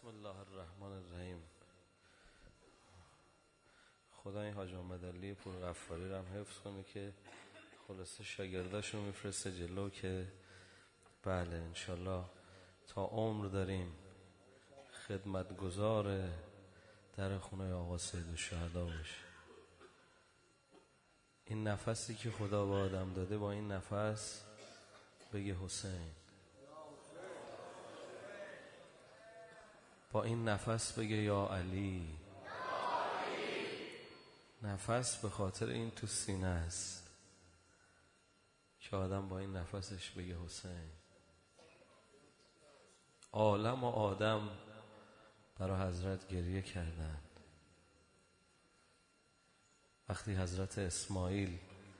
بسم الله الرحمن الرحیم. خدا این حاج محمد علی پورغفاری رو هم حفظ کنه که خلاصه شاگرداشو میفرسته جلو که بله انشالله تا عمر داریم خدمتگزار در خونه آقا سید الشهدا باشه. این نفسی که خدا به آدم داده، با این نفس بگه حسین، با این نفس بگه یا علی. نفس به خاطر این تو سینه است که آدم با این نفسش بگه حسین. عالم و آدم برای حضرت گریه کردند وقتی حضرت اسماعیل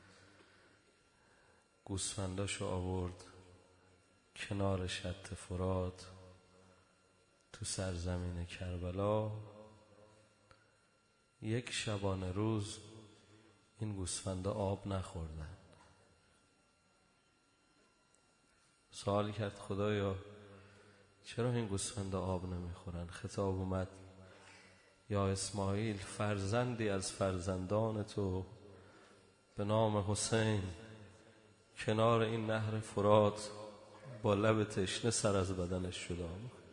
گوسفنداشو آورد کنار شط فرات تو سرزمین کربلا. یک شبانه روز این گوسفندا آب نخوردن. سوال کرد خدایا چرا این گوسفندا آب نمیخورن؟ خطاب اومد یا اسماعیل، فرزندی از فرزندان تو به نام حسین کنار این نهر فرات با لب تشنه سر از بدنش شد.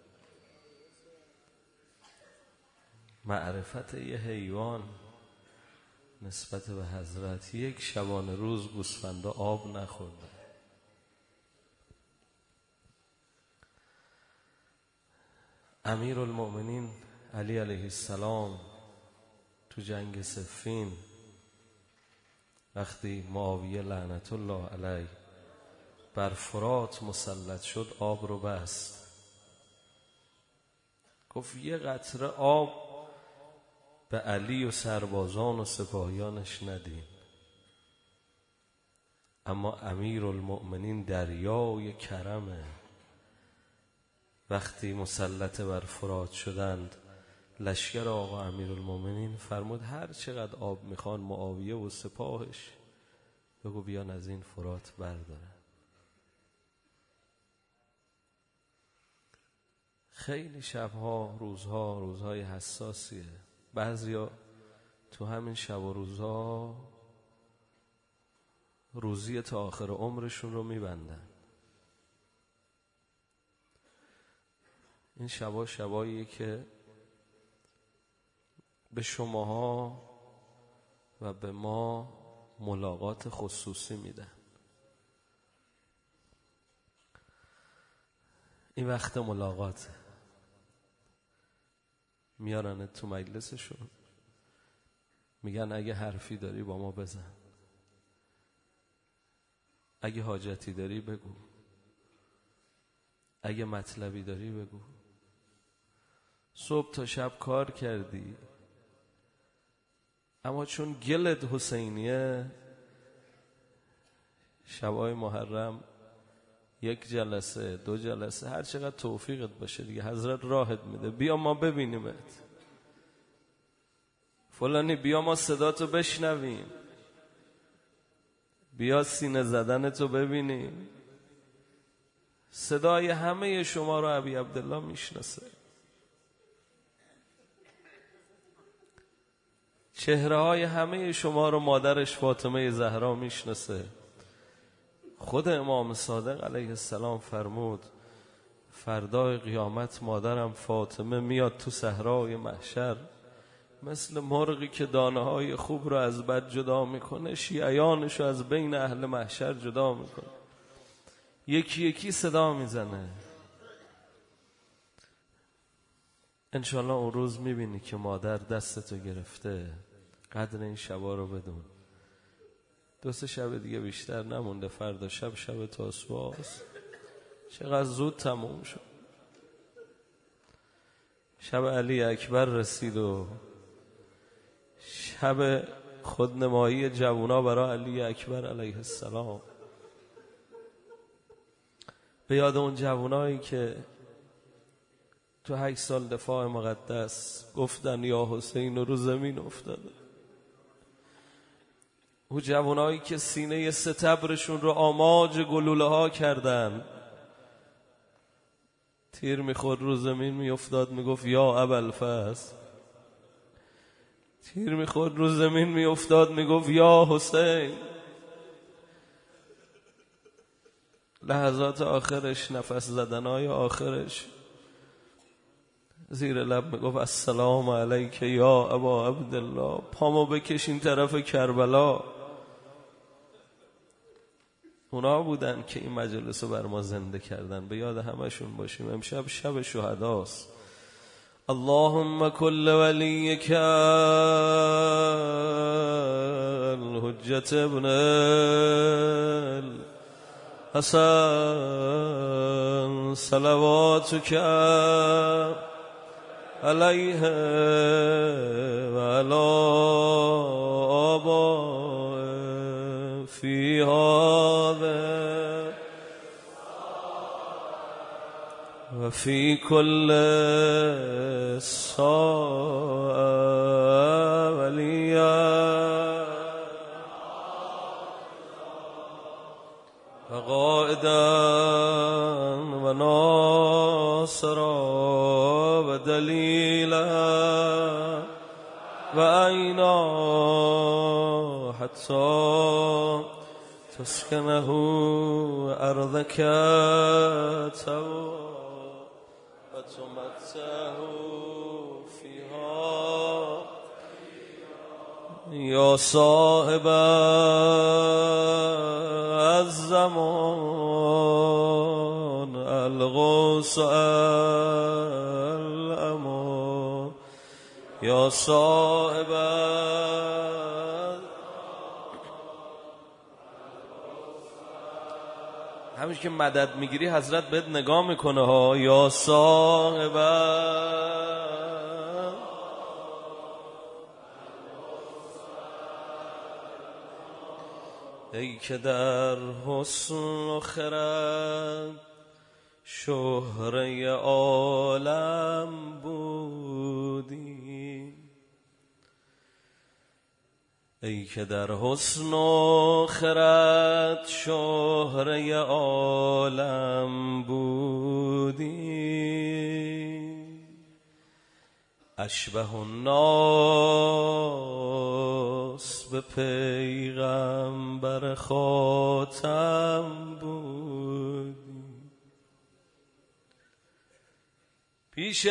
معرفت یه حیوان نسبت به حضرت، یک شبانه روز گوسفندا آب نخوردن. امیر المؤمنین علی علیه السلام تو جنگ صفین وقتی معاویه لعنت الله علیه بر فرات مسلط شد آب رو بست. گفت یه قطره آب به علی و سربازان و سپاهیانش ندین. اما امیر المؤمنین دریای کرمه. وقتی مسلط بر فرات شدند لشکر آقا امیر المؤمنین فرمود هر چقدر آب میخوان معاویه و سپاهش بگو بیان از این فرات بردارن. خیلی شبها روزهای حساسیه. بعضیا تو همین شب و روزها روزی تا آخر عمرشون رو میبندن. این شباییه که به شماها و به ما ملاقات خصوصی میدن. این وقت ملاقاته. میارن تو مجلسشون میگن اگه حرفی داری با ما بزن، اگه حاجتی داری بگو، اگه مطلبی داری بگو. صبح تا شب کار کردی اما چون گلت حسینیه شبای محرم یک جلسه 2 جلسه هر چقدر توفیقت باشه دیگه حضرت راحت میده، بیا ما ببینیمت، فلانی بیا ما صداتو بشنویم، بیا سینه زدنتو ببینیم. صدای همه شما رو ابی عبدالله میشناسه، چهره های همه شما رو مادرش فاطمه زهرا میشناسه. خود امام صادق علیه السلام فرمود فردای قیامت مادرم فاطمه میاد تو صحرای محشر مثل مرغی که دانه های خوب رو از بد جدا میکنه شیعیانش رو از بین اهل محشر جدا میکنه، یکی یکی صدا میزنه. انشالله اون روز میبینی که مادر دستتو گرفته. قدر این شبا رو بدون. 2-3 شب دیگه بیشتر نمونده. فردا شب تاسوعاست. چقدر زود تموم شد. شب علی اکبر رسید و شب خودنمایی جوونا برای علی اکبر علیه السلام. به یاد اون جوونایی که تو 8 سال دفاع مقدس گفتن یا حسین و رو زمین افتاده. او جوانایی که سینه ستبرشون رو آماج گلوله ها کردن تیر میخورد رو زمین میافتاد میگفت یا ابوالفضل. تیر میخورد رو زمین میافتاد میگفت یا حسین. لحظات آخرش، نفس زدنهای آخرش، زیر لب میگفت السلام علیک یا ابا عبدالله. پامو بکشین طرف کربلا. اونا بودن که این مجلس رو بر ما زنده کردن. به یاد همشون باشیم. امشب شب شهداست. اللهم كل وليك الحجة ابن الحسن صلواتك عليه وعلى آبائه في هذا وفي كل ساعة وليا وقائدا وناصرا ودليلا وأينا حتى تسكنه أرضك توا وتمتعه فيها يا صاحب الزمان الغوث الأمان يا صاحب همش که مدد میگیری حضرت بهت نگاه میکنه ها. یا صاحب ای که در حسن و خرد شهره عالم بودی. ای که در حسن و خرد شهره عالم بودی. اشبه الناس به پیغمبر خاتم بودی. پیش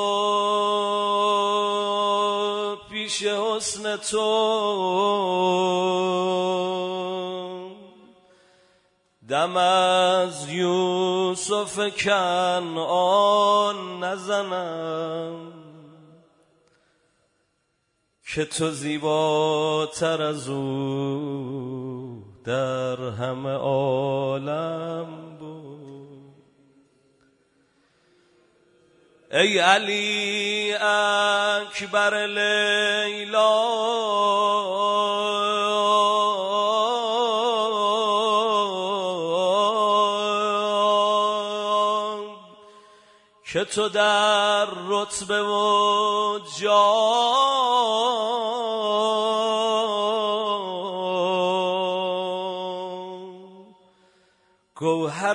تو، پیش حسن تو، دم از یوسف کنعان نزنم که تو زیباتر از او در همه عالم بود. ای علی اکبر لیلا، که تو در رتبه و گوهر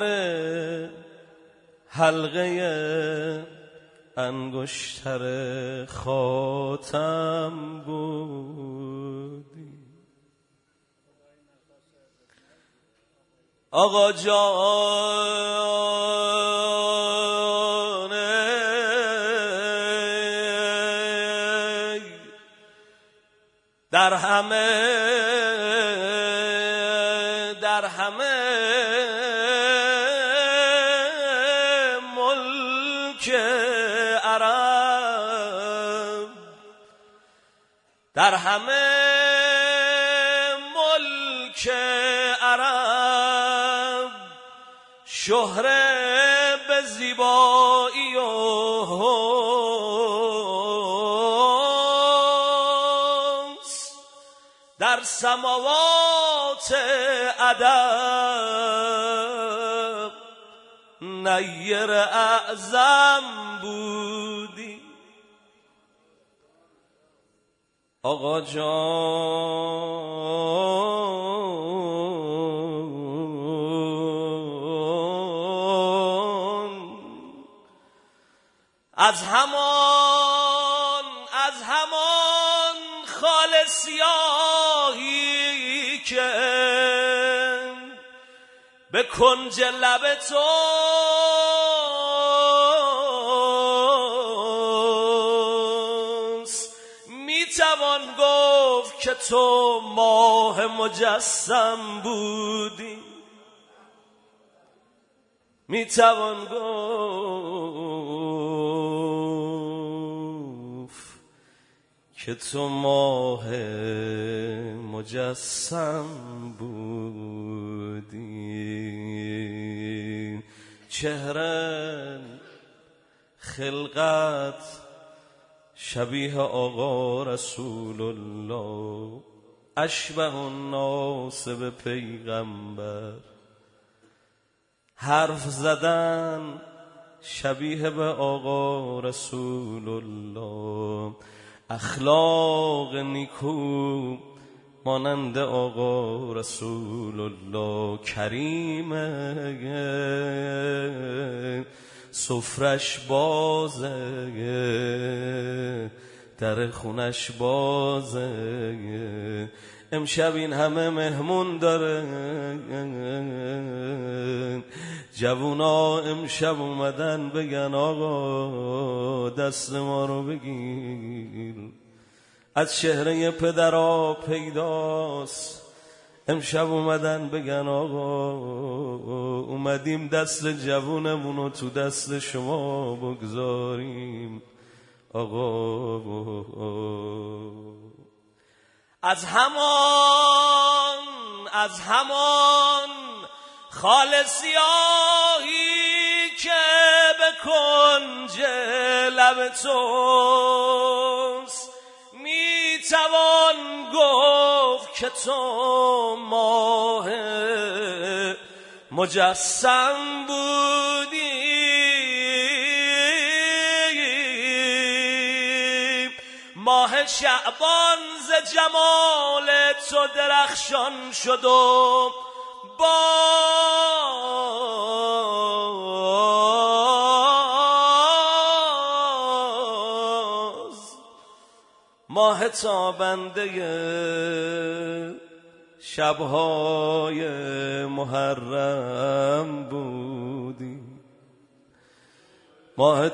حلقه انگشتر خاتم بودی. آقا جان در همه ملک عرب، در همه ملک عرب شهره به زیبایی و در سماوات ادب نیر اعظم بودی. آقا جان از همان خال سیاهی که به کنج لب توست میتوان گفت که تو ماه مجسم بودی، میتوان گفت که تو ماه مجسم بودی. چهره خلقت شبیه آقا رسول الله، اشبه الناس به پیغمبر. حرف زدن شبیه به آقا رسول الله، اخلاق نیکو مانند آقا رسول الله. کریمه سفرش بازه، در خونش بازه. امشب این همه مهمون داره، جوونا امشب اومدن بگن آقا دست ما رو بگیر. از چهره پدرها پیداست، امشب اومدن بگن آقا اومدیم دست جوونمونو تو دست شما بگذاریم. آقا از همان خال سیاهی که به کنج لب توست میتوان گفت که تو ماه مجسم بودی. ماه شعبان ز جمال تو درخشان شد و باز ماه تابنده شبهای محرم بودی. ماه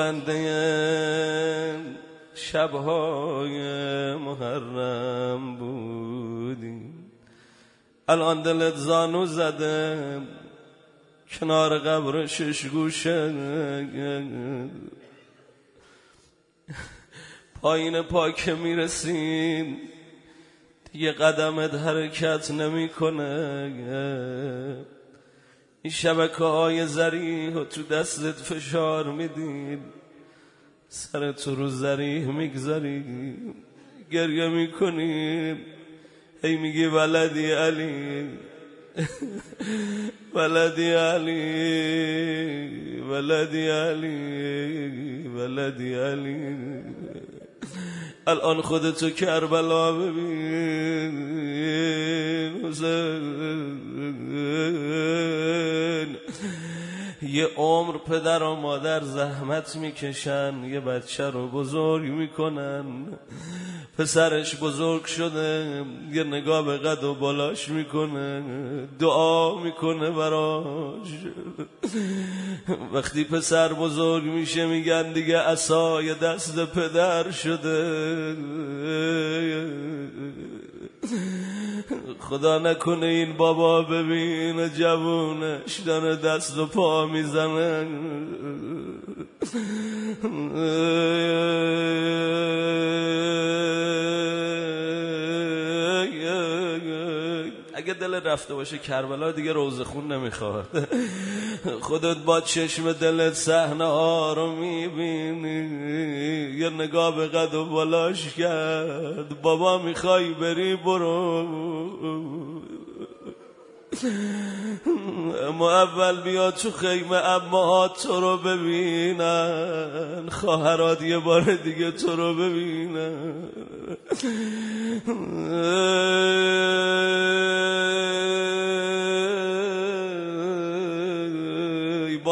تابنده شبهای محرم بودی. الان دلت زانو زده کنار قبر شش گوشه، پایین پا که میرسیم دیگه قدمت حرکت نمیکنه. این شبکه های زریح تو دستت فشار میدین، سرت رو زریح میگذاری، گریه میکنی، هی میگی ولدی علی ولدی علی ولدی علی ولدی علی. الان خودتو کربلا ببین حسین. یه عمر پدر و مادر زحمت میکشن یه بچه رو بزرگ میکنن، پسرش بزرگ شده یه نگاه به قد و بالاش میکنه، دعا میکنه براش. وقتی پسر بزرگ میشه میگن دیگه عصای دست پدر شده. خدا نکنه این بابا ببینه جوونش داره دست و پا میزنه. اگه دل رفته باشه کربلا دیگه روزه خون نمیخواد. خودت با چشم دلت صحنه ها رو میبینی، یه نگاه به قد و بالاش کرد، بابا میخوای بری برو، اما اول بیا تو خیمه اماهات تو رو ببینن، خواهرات یه بار دیگه تو رو ببینن.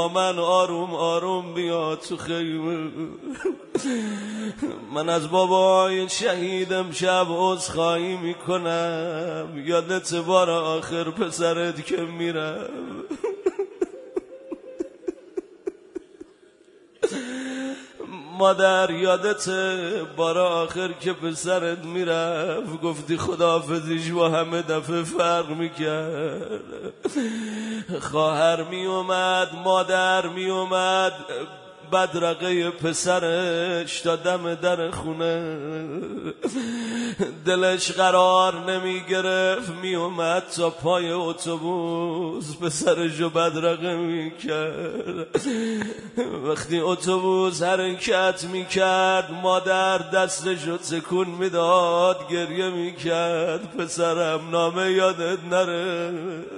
با من آروم آروم بیا تو خیمه. من از بابای شهیدم شب عذرخواهی میکنم، یادت بار آخر پسرت که میرم. مادر یادت بار آخر که پسرت میرفت گفتی خداحافظیش با همه دفعه فرق میکرد. خواهر میومد، مادر میومد، بدرقه پسرش تا دم در خونه، دلش قرار نمی گرفت، می اومد تا پای اتوبوس پسرشو بدرقه می کرد. وقتی اتوبوس حرکت می کرد مادر دستشو تکون می داد، گریه می کرد پسرم نامه یادت نره.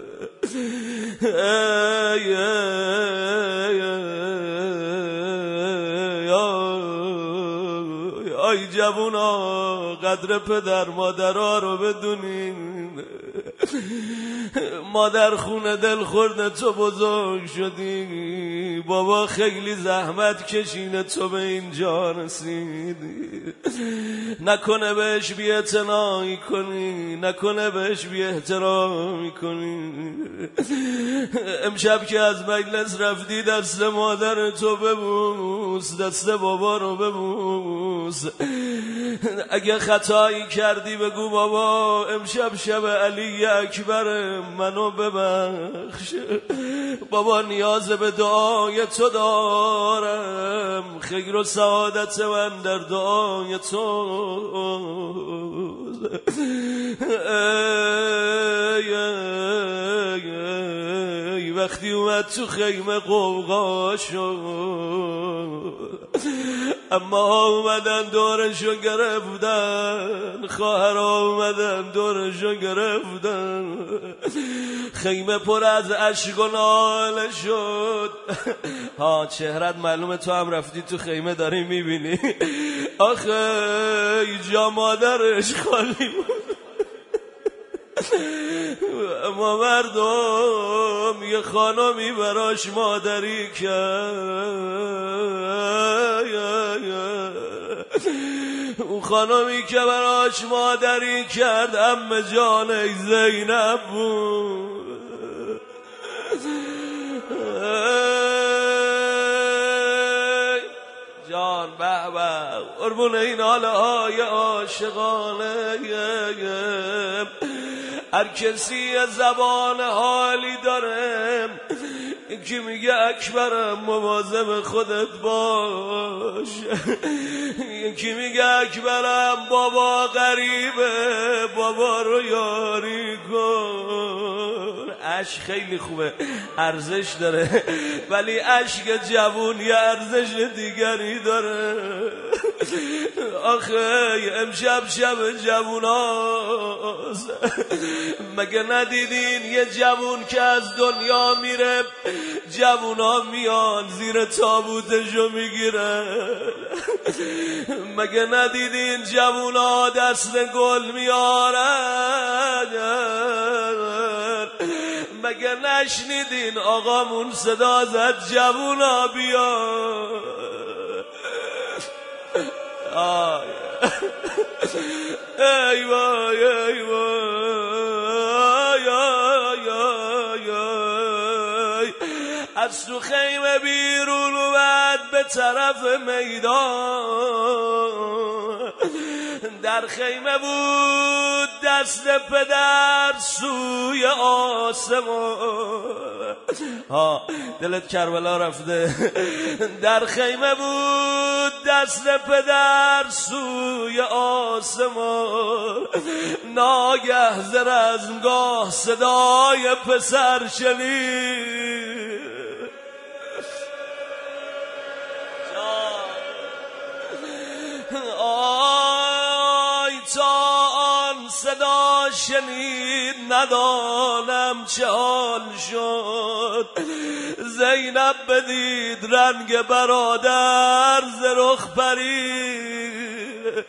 ای ای جوونا، قدر پدر مادرها رو بدونین. مادر خونه دل خورده تو بزرگ شدی، بابا خیلی زحمت کشینه تو به اینجا رسیدی. نکنه بهش بی اعتنایی کنی، نکنه بهش بی احترامی کنی. امشب که از مجلس رفتی دست مادر تو ببوس، دست بابا رو ببوس. اگه خطایی کردی بگو بابا امشب شب علی اکبر، منو ببخش بابا، نیاز به دعای تو دارم، خیر و سعادت من در دعای تو. وقتی اومد تو خیمه قوقا شد، اما اومدن دورشو گرفتن، خواهرها اومدن دورشو گرفتن، خیمه پر از اشک و ناله شد. ها چهرت معلومه تو هم رفتی تو خیمه داری میبینی. آخه جا مادرش خالی بود. اما مردم یه خانمی براش مادری کرد، اون خانمی که براش مادری کرد عمه جان زینب بود. جان به به قربون این حاله های عاشقانه. هر کسی زبان حالی داره، یکی میگه اکبرم مواظب خودت باش، یکی میگه اکبرم بابا غریبه بابا رو یاری کن. عشق خیلی خوبه، ارزش داره، ولی عشق جوون یه ارزش دیگری داره. آخه امشب شب جووناست، مگه ندیدین یه جوون که از دنیا میره جوونا میان زیر تابوتشو میگیرن؟ مگه ندیدین جوونا دست گل میارن؟ مگه نشنیدین آقامون صدا زد جوونا بیان؟ ای وای ای وای از تو خیمه بیرون اومد به طرف میدان، در خیمه بود دست پدر سوی آسمان. دلت کربلا رفته. در خیمه بود دست پدر سوی آسمان، ناگه ز رزمگاه صدای پسر شنید. آی تا آن صدا شنید ندانم چه حال شد. زینب بدید رنگ برادر ز رخ پرید.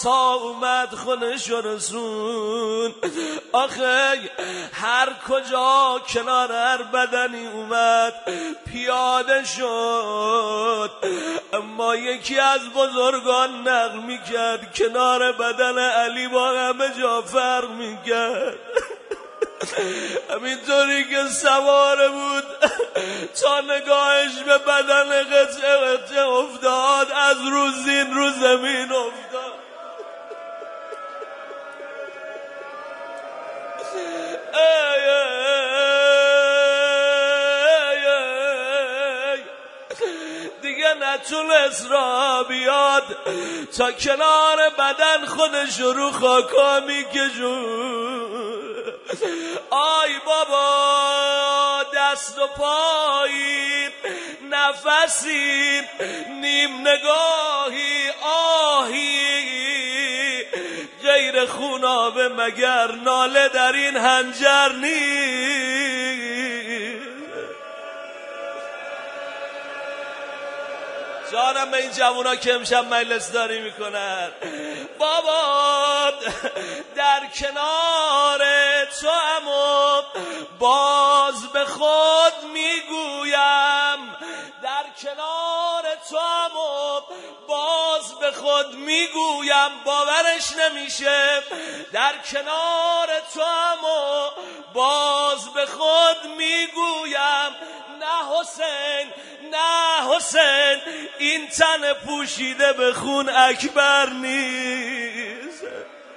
پارسا اومد خونش رسون. آخه هر کجا کنار هر بدنی اومد پیاده شد، اما یکی از بزرگان نقل میکرد کنار بدن علی با همه جا فرق میکرد. همینطوری که سواره بود تا نگاهش به بدن قطعه افتاد، از رو زین رو زمین افتاد. دیگه نتونست را بیاد، تا کنار بدن خودش رو خاکا میکشون. آی بابا، دست و پایی، نفسی، نیم نگاهی، آهی، غیر خونابه مگر ناله در این هنجر نیست. جانم به این جوونا که امشب مجلس داری میکنن. بابا در کنار تو اما باز به خود میگویم، در کنار تو اما باز به خود میگویم، باورش نمیشه. در کنار تو اما باز به خود میگویم، نه حسین، نه حسین، این تن پوشیده به خون اکبر نیست.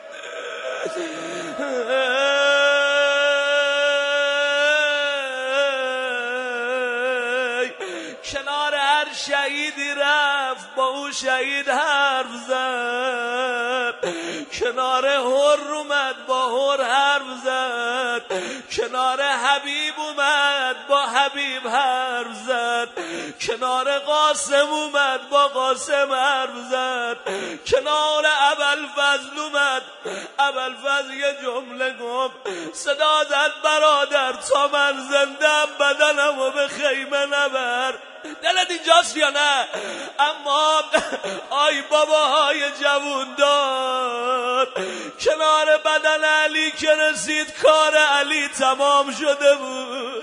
کنار هر شهیدی رفت، با اون شهید حرف زد. کنار هر اومد، با هر حرف زد. کنار حبیب اومد، با حبیب حرف زد. کنار قاسم اومد، با قاسم حرف زد. کنار ابوالفضل اومد، ابوالفضل یه جمله گفت، صدا زد برادر تا من زندم بدنمو به خیمه نبر. دلت اینجاست یا نه؟ اما آی باباهای جوون دار، کنار بدن علی که رسید کار علی تمام شده بود.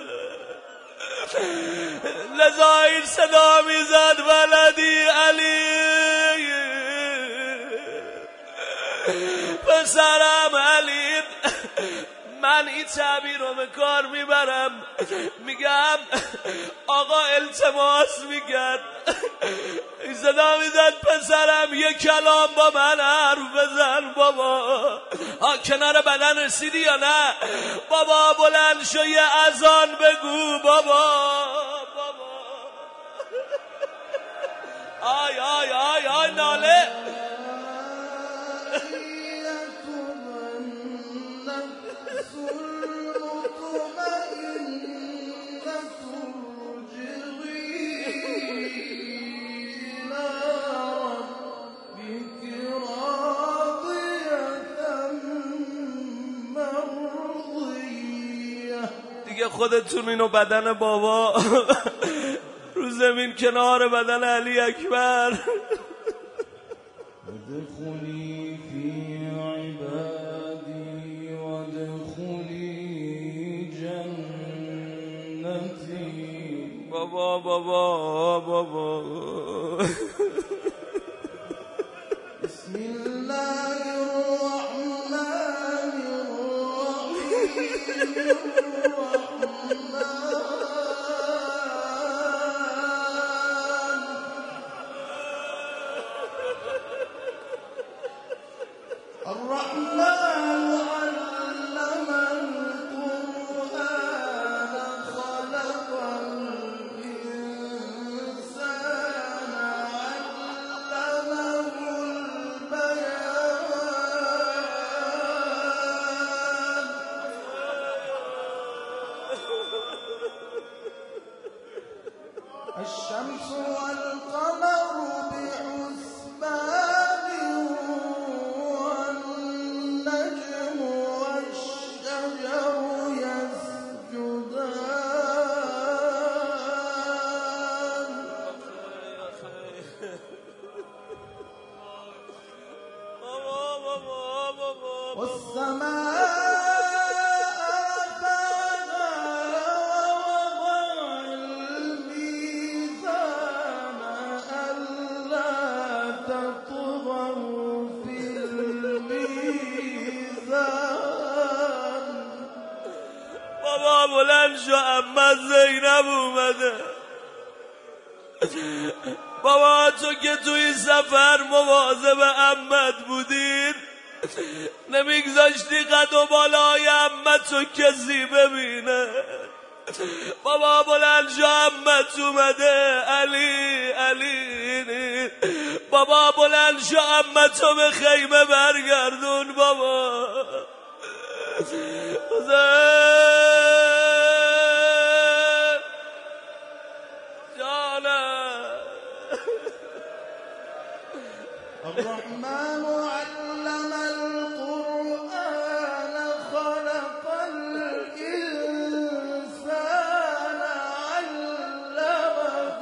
لذا این صدا میزد ولدی علی، پسرم علی. من این تعبیر رو به کار میبرم، میگم آقا التماس میکرد، این صدا میزد پسرم یه کلام با من حرف بزن. بابا کنار بدن رسیدی یا نه؟ بابا بلند شو یه اذان بگو. بابا آی آی آی آی ناله. دیگه خودتون اینو بدن بابا رو زمین کنار بدن علی اکبر. ادخلی فی عبادی وادخلی جنتی. بابا بابا بابا بسم الله الرحمن الرحیم. الشمس والقمر بحسبان والنجم والسماء بلند شو عمت زینب اومده. بابا تو که توی سفر مواظب عمت بودین نمیگذاشتی قد و بالای عمت رو کسی ببینه. بابا بلند شو عمت اومده. علی بابا بلند شو عمت رو به خیمه برگردون. بابا الرحمن علم القرآن خلق الإنسان علمه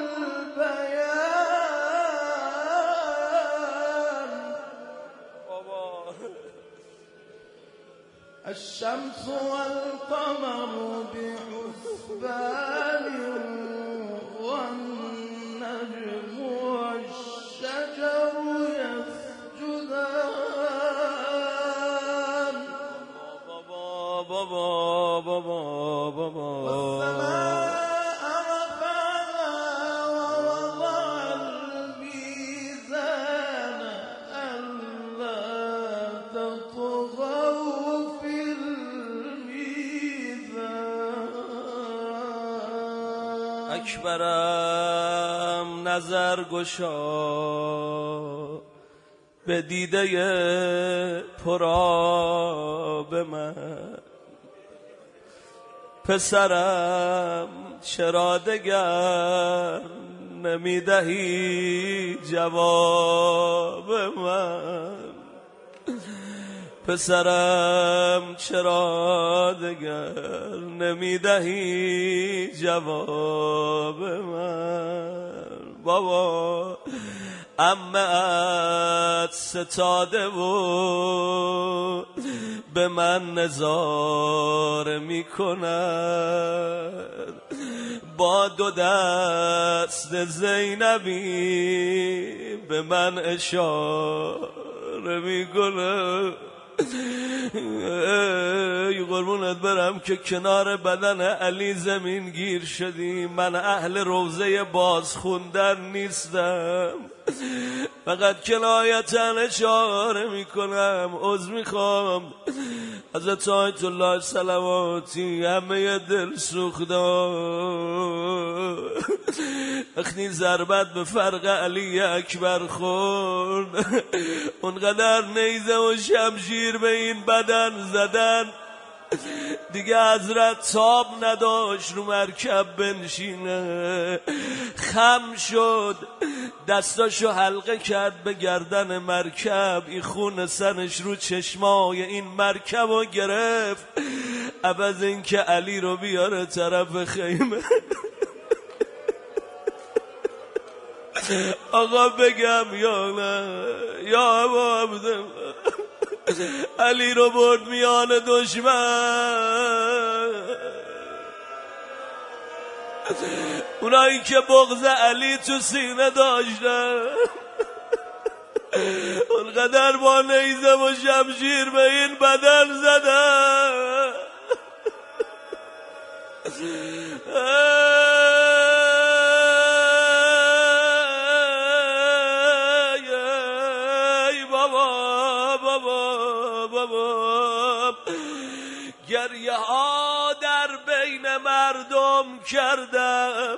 البيان. الشمس والقمر بحسبان والنجم والشجر يسجدان. والسماء رفعها ووضع الميزان ألا تطغوا في الميزان. اکبرم نظر گشا به دیده پرآب من. پسرم چرا دگر نمیدهی جواب من. پسرم چرا دگر نمیدهی جواب من. بابا عمه‌ات ستاده و به من نظاره میکند. با دو دست زینبی به من اشاره میکند. ای قربونت برم که کنار بدن علی زمین گیر شدی. من اهل روضه باز خوندن نیستم، فقط کنایتا اشاره میکنم. عذر میخوام حضرت آیت الله صلواتی. همه دل سوخته وقتی ضربت به فرق علی اکبر خورد، اونقدر نیزه و شمشیر به این بدن زدن دیگه حضرت تاب نداشت رو مرکب بنشینه. خم شد، دستاشو حلقه کرد به گردن مرکب. این خون سنش رو چشمای این مرکب رو گرفت عوض این که علی رو بیاره طرف خیمه. آقا بگم یا نه یا ابا عبدالله، علی رو برد میان دشمن. اونایی که بغض علی تو سینه داشتن اونقدر با نیزه و شمشیر به این بدن زدن. گریه ها در بین مردم کردم.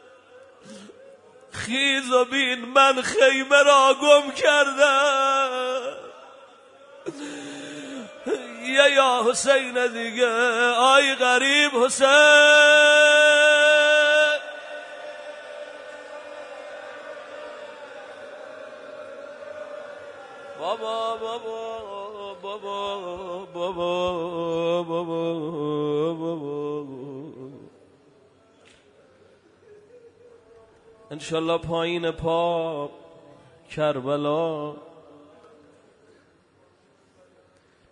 خیز و بین من خیمه را گم کردم. یا حسین دیگه، آی غریب حسین. بابا بابا بابا بابا بابا بابا. انشالله پایین پا کربلا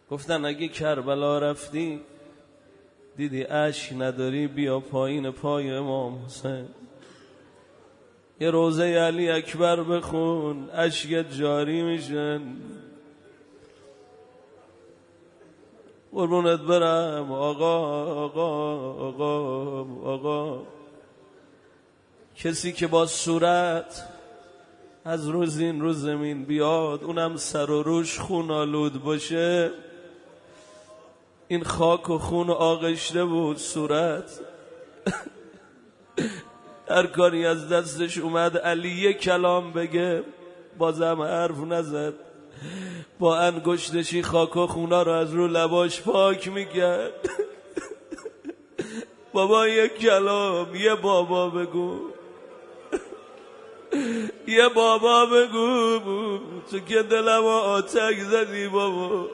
گفتن اگه کربلا رفتی دیدی اشک نداری بیا پایین پای امام حسین، یه روزه علی اکبر بخون اشکت جاری میشن. قربونت برم آقا کسی که با صورت از روز این روز زمین بیاد اونم سر و روش خون آلود باشه، این خاک و خون آغشته بود صورت. هر کاری از دستش اومد علی یک کلام بگه بازم حرف نزد، با انگشتشی خاک و خونا رو از رو لباش پاک میکرد. بابا یک کلام، یه بابا بگو، یه بابا بگو، تو که دلم آتک زدی بابا.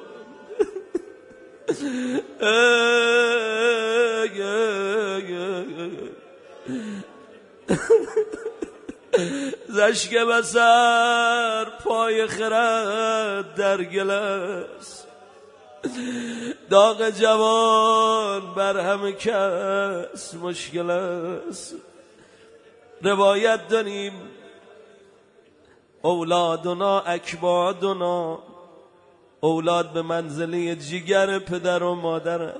زشک بسر پای خرد در گلس، داغ جوان بر همه کس مشکل است. روایت داریم اولادنا اکبادنا، اولاد به منزله جگر پدر و مادرن.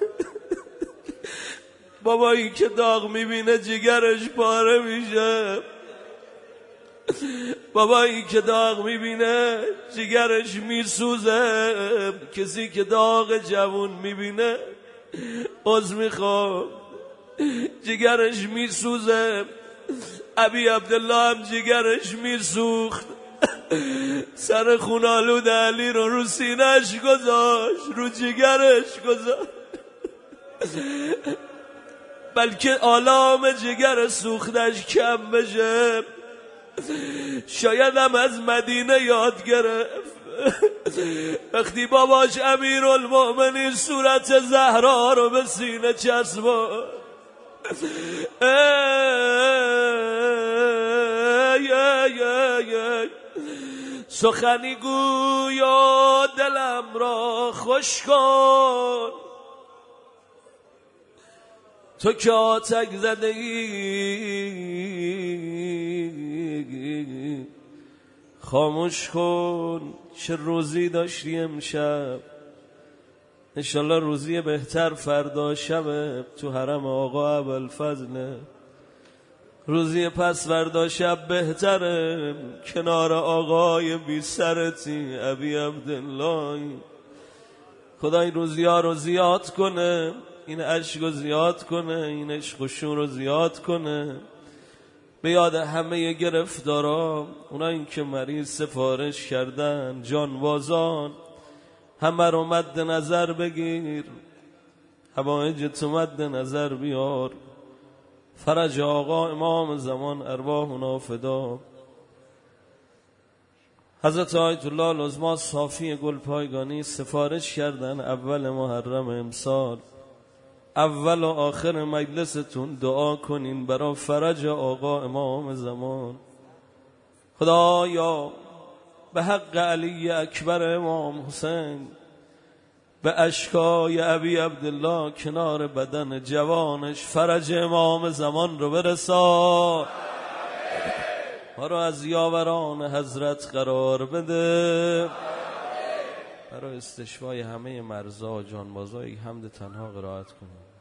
بابایی که داغ میبینه جگرش پاره میشه، بابایی که داغ میبینه جگرش میسوزه. کسی که داغ جوون میبینه عذر میخوام جگرش میسوزه. ابی عبدالله هم جگرش میسوخت، سر خونالود علی رو سینه‌اش گذاشت، رو جگرش گذاشت، بلکه آلام جگر سوختش کم بشه. شاید هم از مدینه یاد گرفت. وقتی باباش امیرالمؤمنین صورت زهرا رو به سینه چسباند، سخنی گویا دلم را خوش کن، تو که آتک زده ای خاموش کن. چه روزی داشتی امشب، انشالله روزی بهتر فردا شب تو حرم آقا ابوالفضل. روزی پس فردا شب بهتره کنار آقای بی سرتی ابی عبدالله. خدای روزی ها رو زیاد کنه، این عشق رو زیاد کنه، این عشق و شور رو زیاد کنه. به یاد همه گرفتارا، اونایی که مریض سفارش کردن، جانوازان، همه رو مد نظر بگیر، حوائج تو مد نظر بیار. فرج آقا امام زمان ارواحنا فدا. حضرت آیت الله العظما صافی گل پایگانی سفارش کردن اول محرم امسال، اول و آخر مجلستون دعا کنین برای فرج آقا امام زمان. خدایا به حق علی اکبر امام حسین، به اشکای ابی عبدالله کنار بدن جوانش فرج امام زمان رو برسان، ما رو از یاوران حضرت قرار بده. برای استشفای همه مرزا و جانبازای حمد تنها قرائت کنیم.